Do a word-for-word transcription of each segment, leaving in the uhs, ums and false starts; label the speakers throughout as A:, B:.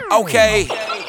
A: Okay,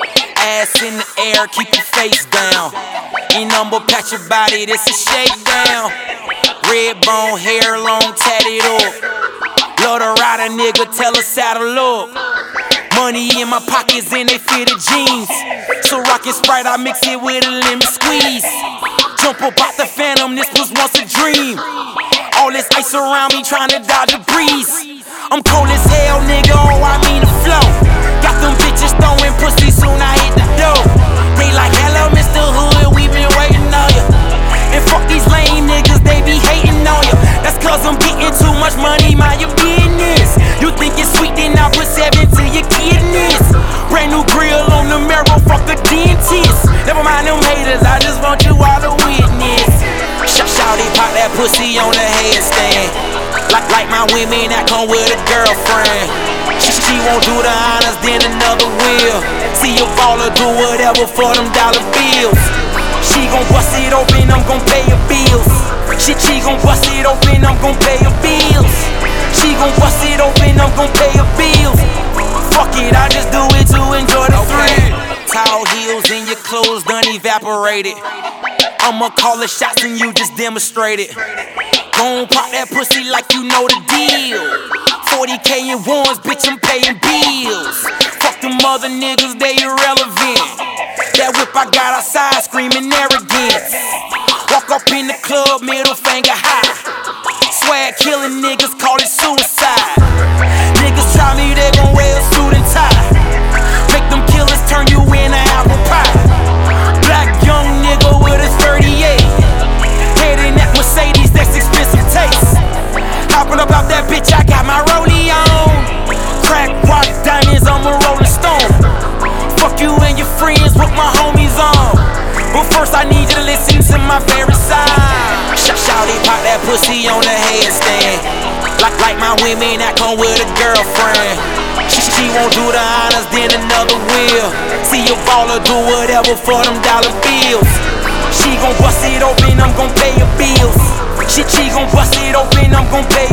A: ass in the air, keep your face down. You number, pat your body, this a shakedown. Red bone, hair long, tatted up. Love to ride a nigga, tell us how to look. Money in my pockets and they fitted jeans. So rockin' Sprite, I mix it with a lemon squeeze. Jump up out the Phantom, this was once a dream. All this ice around me, tryna dodge the breeze. I'm cold as hell, nigga, oh I mean the flow. Got them bitches throwing pussy soon I hit the door. They like, hello Mister Hood, we been waiting on ya. And fuck these lame niggas, they be hating on ya. That's cause I'm getting too much money, mind your business. You think it's sweet, then I put seven to your kidneys. Brand new grill on the marrow, fuck a dentist. Never mind them haters, I just want you all to witness. Shawty pop that pussy on the headstand. Like, like my women that come with a girlfriend. She, she won't do the honors, then another will. See a baller do whatever for them dollar bills. She gon' bust it open, I'm gon' pay her bills. She, she gon' bust it open, I'm gon' pay her bills. She gon' bust it open, I'm gon' pay her bills. Fuck it, I just do it to enjoy the thrill. Tall heels and your clothes done evaporated. I'ma call the shots and you just demonstrate it. Gon' pop that pussy like you know the deal. forty K in ones, bitch, I'm paying bills. Fuck them other niggas, they irrelevant. That whip I got outside screaming arrogance. Walk up in the club, middle finger high. Swag killing niggas, call it suicide. Niggas try me, they gon' wear a suit and tie. Make them killers turn you into apple pie. Black young nigga with a thirty-eight. Heading that Mercedes, that's expensive taste. Hopping up out that bitch, I got my rollie on. Crack rock diamonds, I'm a rolling stone. Fuck you and your friends, what my homies on. But first I need you to listen to my favorite side. Shawty pop that pussy on the headstand. Like, like my women that come with a girlfriend. She, she won't do the honors, then another will. See a baller do whatever for them dollar bills. She gon' bust it open, I'm gon' pay her bills. She, she gon' bust it open, I'm gon' pay